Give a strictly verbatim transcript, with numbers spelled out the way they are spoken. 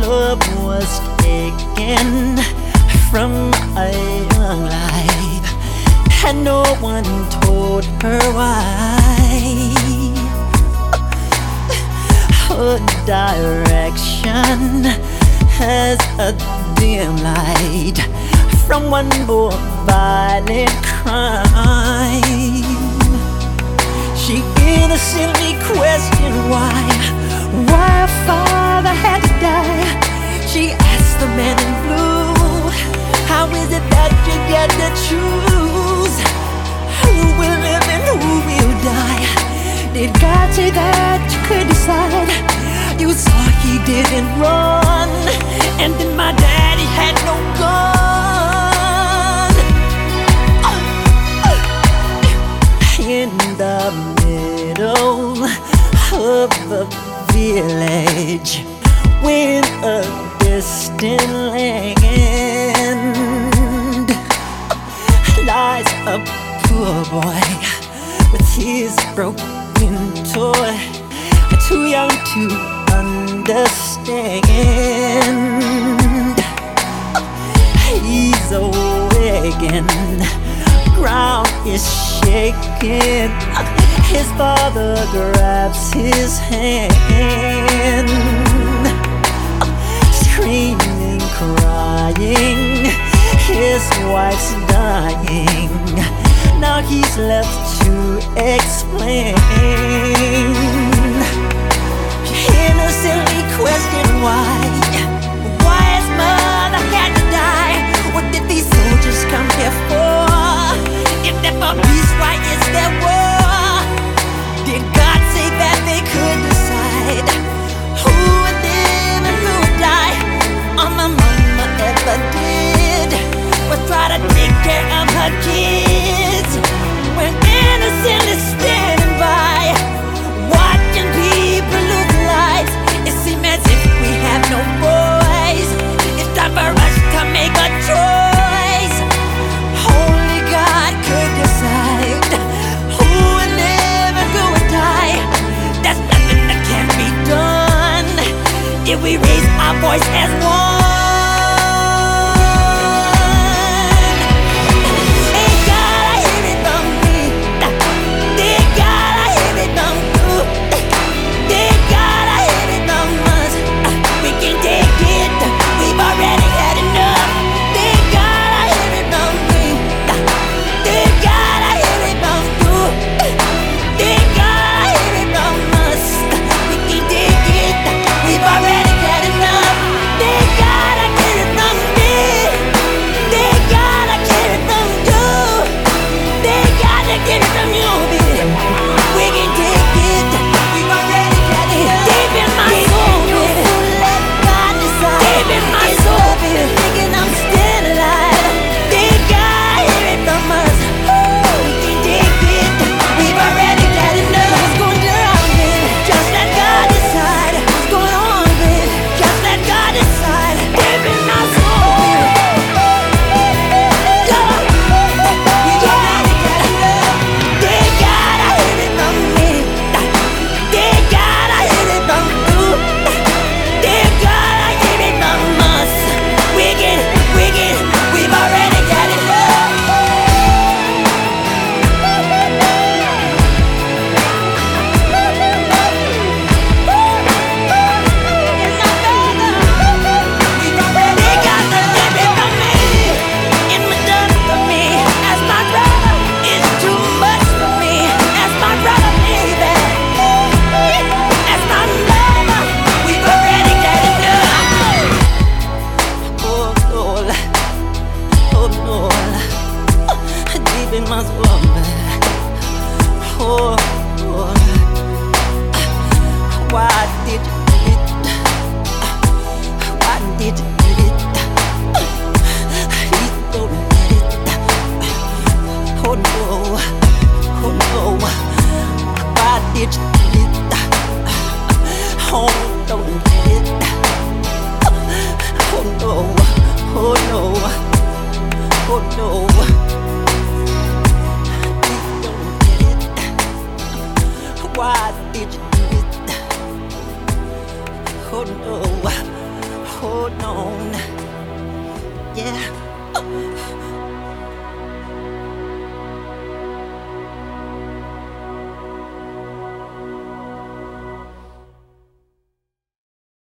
love was taken from a young life, and no one told her why. Her direction has a dim light from one more violent crime. She innocently questioned why, why her father had to die. She asked the man in blue, how is it that you get to choose who will live and who will die? Did God say that you could decide? You saw he didn't run, and then my daddy had no gun. In the middle of the village, with a distant land, lies a poor boy with his broken toy, too young to understand. He's awakened, ground is shaking. His father grabs his hand, screaming, crying, his wife's dying. Now he's left to explain. She innocently questioned why, why his mother had to die. What did these soldiers come here for? If they're for peace, why is there war? Did God say that they could decide who would live and who would die? All my mama ever did was try to take care of her kids, when innocently standing by, watching people lose lives. It seems as if we have no voice. It's time for us to make a choice. Only God could decide who would live and who would die. There's nothing that can't be done if we raise our voice as one. Oh, oh, why did you do it? Why did you do it? Please don't let it. Oh no, oh no, why did you do it? Oh, don't let it. Oh no, oh no, oh no. Why did you do it? Oh no, yeah.